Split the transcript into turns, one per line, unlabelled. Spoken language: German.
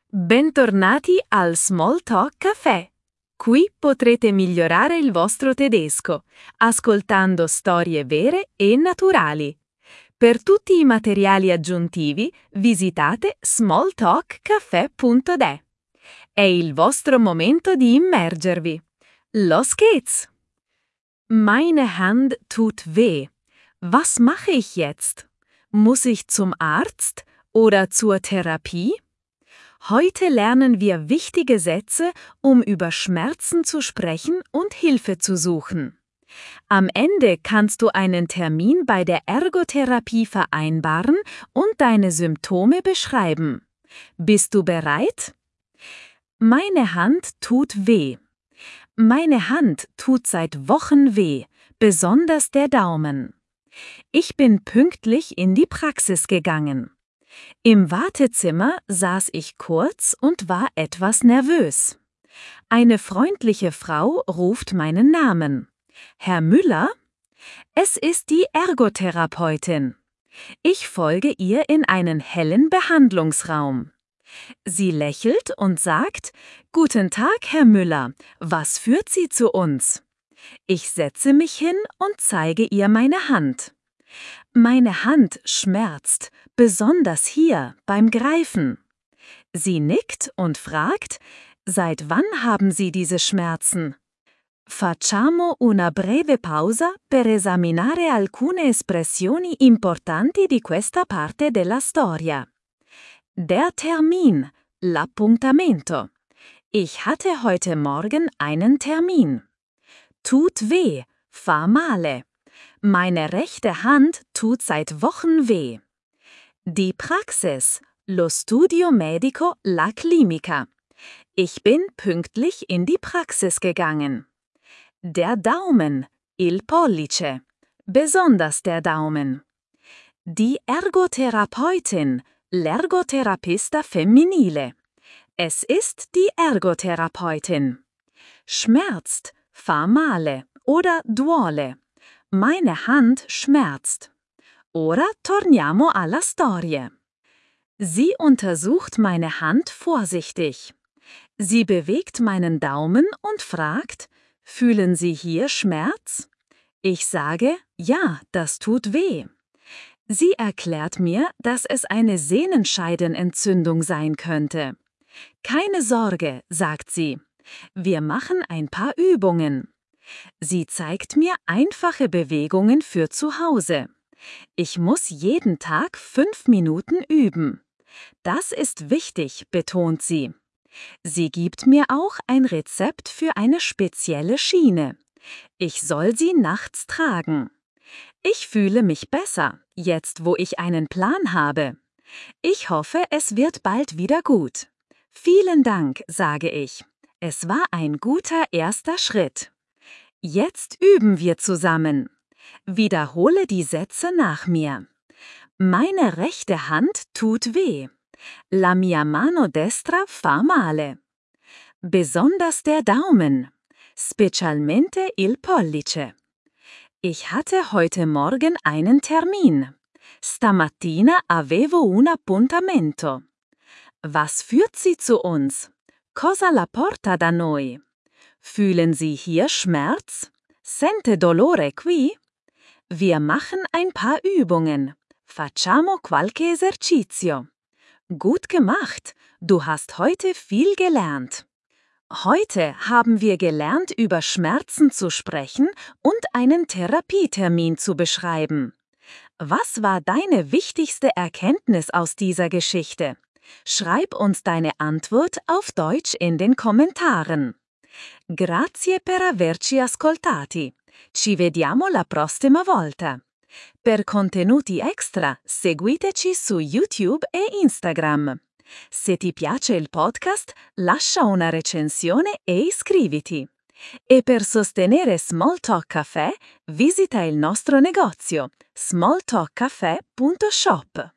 Bentornati al Small Talk Café. Qui potrete migliorare il vostro tedesco, ascoltando storie vere e naturali. Per tutti i materiali aggiuntivi, visitate smalltalkcafé.de. È il vostro momento di immergervi. Los geht's! Meine Hand tut weh. Was mache ich jetzt? Muss ich zum Arzt oder zur Therapie? Heute lernen wir wichtige Sätze, um über Schmerzen zu sprechen und Hilfe zu suchen. Am Ende kannst du einen Termin bei der Ergotherapie vereinbaren und deine Symptome beschreiben. Bist du bereit? Meine Hand tut weh. Meine Hand tut seit Wochen weh, besonders der Daumen. Ich bin pünktlich in die Praxis gegangen. Im Wartezimmer saß ich kurz und war etwas nervös. Eine freundliche Frau ruft meinen Namen. Herr Müller? Es ist die Ergotherapeutin. Ich folge ihr in einen hellen Behandlungsraum. Sie lächelt und sagt: Guten Tag, Herr Müller, was führt Sie zu uns? Ich setze mich hin und zeige ihr meine Hand. Meine Hand schmerzt, besonders hier beim Greifen. Sie nickt und fragt: Seit wann haben Sie diese Schmerzen? Facciamo una breve pausa per esaminare alcune espressioni importanti di questa parte della storia. Der Termin, l'appuntamento. Ich hatte heute Morgen einen Termin. Tut weh, fa male. Meine rechte Hand tut seit Wochen weh. Die Praxis, lo studio medico, la clinica. Ich bin pünktlich in die Praxis gegangen. Der Daumen, il pollice. Besonders der Daumen. Die Ergotherapeutin, l'ergoterapista femminile. Es ist die Ergotherapeutin. Schmerzt, fa male oder duole. Meine Hand schmerzt. Ora torniamo alla storia. Sie untersucht meine Hand vorsichtig. Sie bewegt meinen Daumen und fragt: Fühlen Sie hier Schmerz? Ich sage: Ja, das tut weh. Sie erklärt mir, dass es eine Sehnenscheidenentzündung sein könnte. Keine Sorge, sagt sie. Wir machen ein paar Übungen. Sie zeigt mir einfache Bewegungen für zu Hause. Ich muss jeden Tag 5 Minuten üben. Das ist wichtig, betont sie. Sie gibt mir auch ein Rezept für eine spezielle Schiene. Ich soll sie nachts tragen. Ich fühle mich besser, jetzt wo ich einen Plan habe. Ich hoffe, es wird bald wieder gut. Vielen Dank, sage ich. Es war ein guter erster Schritt. Jetzt üben wir zusammen. Wiederhole die Sätze nach mir. Meine rechte Hand tut weh. La mia mano destra fa male. Besonders der Daumen. Specialmente il pollice. Ich hatte heute Morgen einen Termin. Stamattina avevo un appuntamento. Was führt Sie zu uns? Cosa la porta da noi? Fühlen Sie hier Schmerz? Sente dolore qui? Wir machen ein paar Übungen. Facciamo qualche esercizio. Gut gemacht, du hast heute viel gelernt. Heute haben wir gelernt, über Schmerzen zu sprechen und einen Therapietermin zu beschreiben. Was war deine wichtigste Erkenntnis aus dieser Geschichte? Schreib uns deine Antwort auf Deutsch in den Kommentaren. Grazie per averci ascoltati. Ci vediamo la prossima volta. Per contenuti extra, seguiteci su YouTube e Instagram. Se ti piace il podcast, lascia una recensione e iscriviti. E per sostenere Small Talk Café, visita il nostro negozio smalltalkcafé.shop.